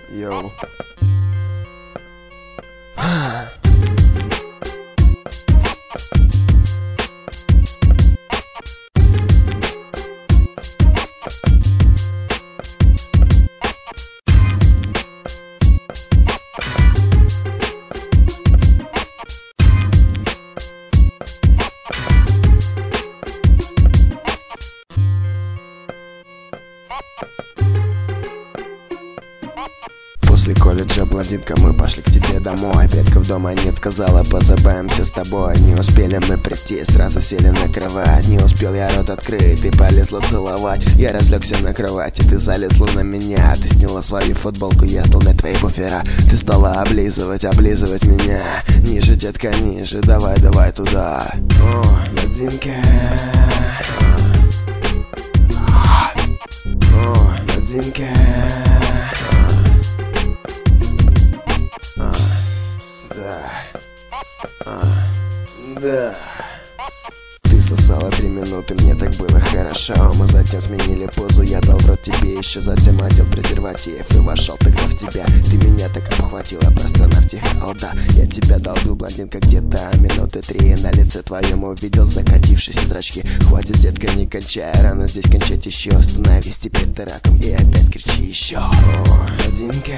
Йоу. После колледжа, блондинка, мы пошли к тебе домой. Предков дома нет, сказала, позабавимся с тобой. Не успели мы прийти, сразу сели на кровать. Не успел я рот открыть, ты полезла целовать. Я разлегся на кровати, ты залезла на меня. Ты сняла свою футболку, я стал на твои буфера. Ты стала облизывать меня. Ниже, детка, ниже, давай туда. О, блондинка. О, блондинка. Да. Ты сосала 3 минуты, мне так было хорошо. Мы затем сменили позу, я дал в рот тебе еще. Затем одел презерватив и вошел тогда в тебя. Ты меня так обхватила, простонав тихо. О да, я тебя долбил, блондинка, где-то минуты 3. На лице твоем увидел закатившиеся зрачки. Хватит, детка, не кончай, рано здесь кончать еще. Остановись, теперь ты раком и опять кричи еще. О, блондинка.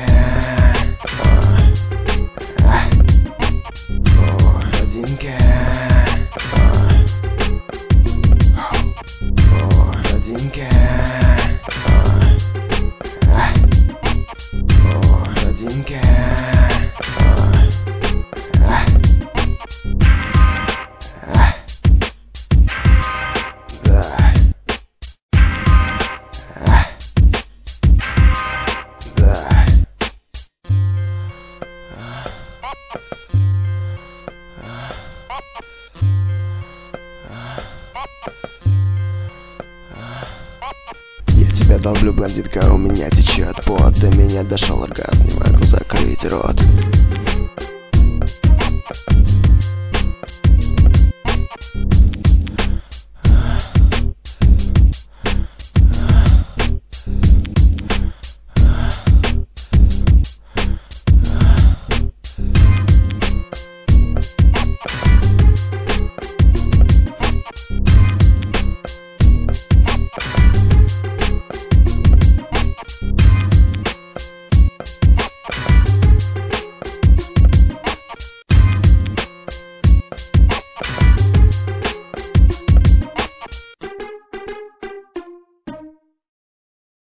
Я тебя долблю, блондинка, у меня течет пот. До меня дошел оргазм, не могу закрыть рот.